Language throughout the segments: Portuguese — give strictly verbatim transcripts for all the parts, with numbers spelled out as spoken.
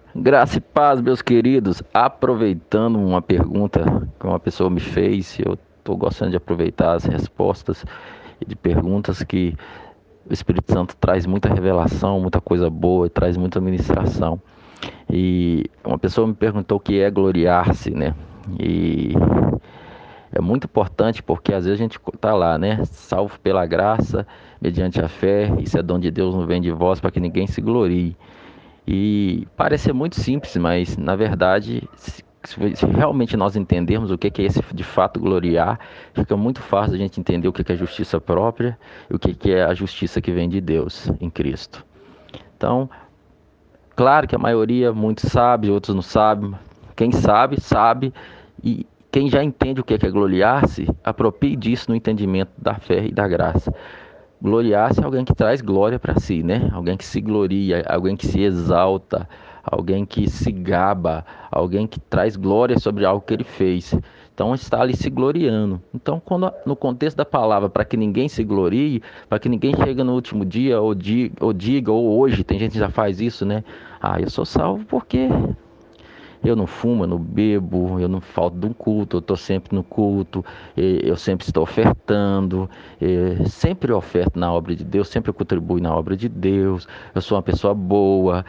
Graça e paz, meus queridos. Aproveitando uma pergunta que uma pessoa me fez, eu estou gostando de aproveitar as respostas de perguntas que o Espírito Santo traz muita revelação, muita coisa boa, e traz muita ministração. E uma pessoa me perguntou o que é gloriar-se, né? E é muito importante porque às vezes a gente está lá, né? Salvo pela graça, mediante a fé, isso é dom de Deus, não vem de vós, para que ninguém se glorie. E parece ser muito simples, mas na verdade, se, se realmente nós entendermos o que é esse de fato gloriar, fica muito fácil a gente entender o que é justiça própria e o que é a justiça que vem de Deus em Cristo. Então, claro que a maioria, muitos sabe, outros não sabem. Quem sabe, sabe. E quem já entende o que é gloriar-se, aproprie disso no entendimento da fé e da graça. Gloriar-se é alguém que traz glória para si, né? Alguém que se gloria, alguém que se exalta, alguém que se gaba, alguém que traz glória sobre algo que ele fez. Então está ali se gloriando. Então, quando no contexto da palavra, para que ninguém se glorie, para que ninguém chegue no último dia ou diga, ou diga, ou hoje, tem gente que já faz isso, né? Ah, eu sou salvo porque eu não fumo, eu não bebo, eu não falto de um culto, eu estou sempre no culto, eu sempre estou ofertando, sempre oferto na obra de Deus, sempre contribuo na obra de Deus, eu sou uma pessoa boa,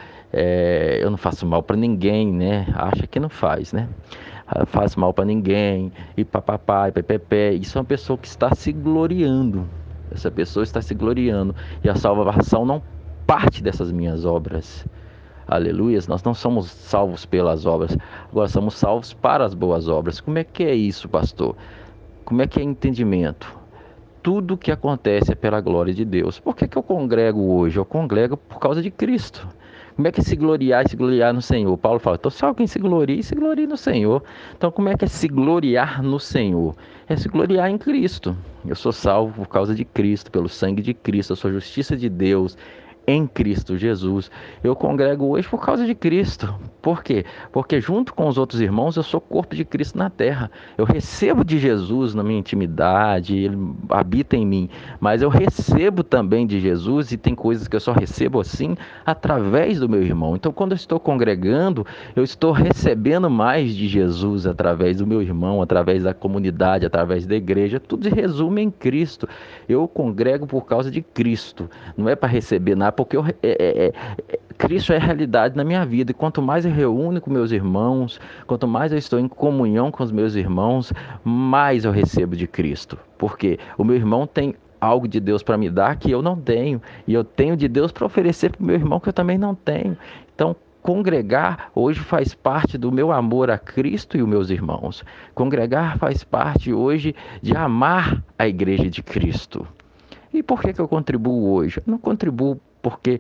é, eu não faço mal para ninguém, né? Acha que não faz, né? Faz mal para ninguém, e papapá, e pepepé. Isso é uma pessoa que está se gloriando. Essa pessoa está se gloriando. E a salvação não parte dessas minhas obras. Aleluias, nós não somos salvos pelas obras, agora somos salvos para as boas obras. Como é que é isso, pastor? Como é que é entendimento? Tudo que acontece é pela glória de Deus. Por que, que eu congrego hoje? Eu congrego por causa de Cristo. Como é que é se gloriar e se gloriar no Senhor? Paulo fala, então se alguém se gloria, se glorie no Senhor. Então como é que é se gloriar no Senhor? É se gloriar em Cristo. Eu sou salvo por causa de Cristo, pelo sangue de Cristo, eu sou justiça de Deus em Cristo Jesus. Eu congrego hoje por causa de Cristo. Por quê? Porque junto com os outros irmãos eu sou corpo de Cristo na terra. Eu recebo de Jesus na minha intimidade, ele habita em mim, mas eu recebo também de Jesus e tem coisas que eu só recebo assim através do meu irmão. Então, quando eu estou congregando, eu estou recebendo mais de Jesus através do meu irmão, através da comunidade, através da igreja. Tudo se resume em Cristo. Eu congrego por causa de Cristo. Não é para receber nada, porque eu, é, é, é, Cristo é realidade na minha vida. E quanto mais eu reúno com meus irmãos, quanto mais eu estou em comunhão com os meus irmãos, mais eu recebo de Cristo. Porque o meu irmão tem algo de Deus para me dar que eu não tenho. E eu tenho de Deus para oferecer para o meu irmão que eu também não tenho. Então, congregar hoje faz parte do meu amor a Cristo e os meus irmãos. Congregar faz parte hoje de amar a igreja de Cristo. E por que, que eu contribuo hoje? Eu não contribuo porque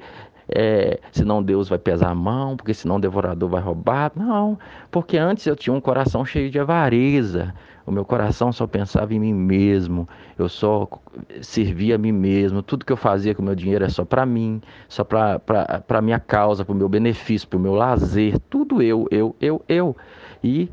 é, senão Deus vai pesar a mão, porque senão o devorador vai roubar. Não, porque antes eu tinha um coração cheio de avareza. O meu coração só pensava em mim mesmo. Eu só servia a mim mesmo. Tudo que eu fazia com o meu dinheiro é só para mim, só para a minha causa, para o meu benefício, para o meu lazer. Tudo eu, eu, eu, eu. E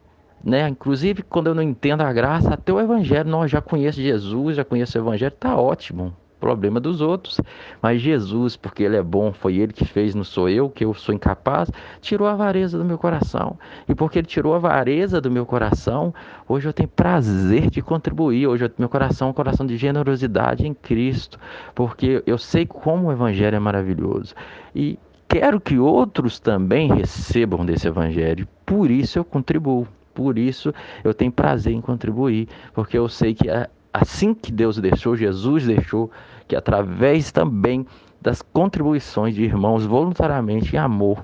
né? Inclusive, quando eu não entendo a graça, até o evangelho, não, eu já conheço Jesus, já conheço o evangelho, tá ótimo. Problema dos outros. Mas Jesus, porque ele é bom, foi ele que fez, não sou eu, que eu sou incapaz, tirou a avareza do meu coração. E porque ele tirou a avareza do meu coração, hoje eu tenho prazer de contribuir. Hoje meu coração é um coração de generosidade em Cristo, porque eu sei como o evangelho é maravilhoso. E quero que outros também recebam desse evangelho. Por isso eu contribuo. Por isso eu tenho prazer em contribuir, porque eu sei que é assim que Deus deixou, Jesus deixou, que através também das contribuições de irmãos voluntariamente em amor,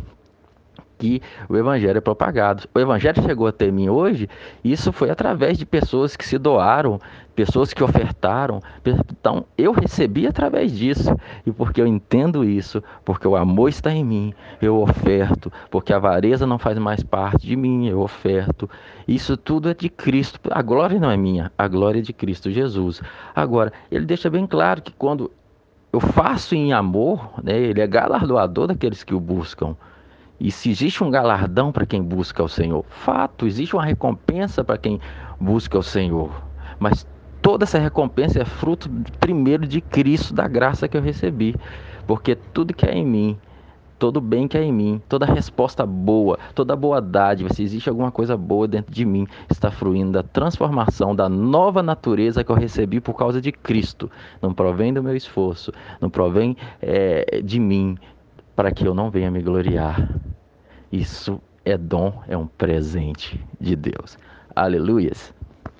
que o evangelho é propagado. O evangelho chegou até mim hoje, isso foi através de pessoas que se doaram, pessoas que ofertaram. Então, eu recebi através disso. E porque eu entendo isso, porque o amor está em mim, eu oferto. Porque a avareza não faz mais parte de mim, eu oferto. Isso tudo é de Cristo. A glória não é minha, a glória é de Cristo Jesus. Agora, ele deixa bem claro que quando eu faço em amor, né, ele é galardoador daqueles que o buscam. E se existe um galardão para quem busca o Senhor, fato, existe uma recompensa para quem busca o Senhor. Mas toda essa recompensa é fruto primeiro de Cristo, da graça que eu recebi. Porque tudo que é em mim, todo bem que é em mim, toda resposta boa, toda boa dádiva, se existe alguma coisa boa dentro de mim, está fluindo da transformação, da nova natureza que eu recebi por causa de Cristo. Não provém do meu esforço, não provém é, de mim, para que eu não venha me gloriar. Isso é dom, é um presente de Deus. Aleluias!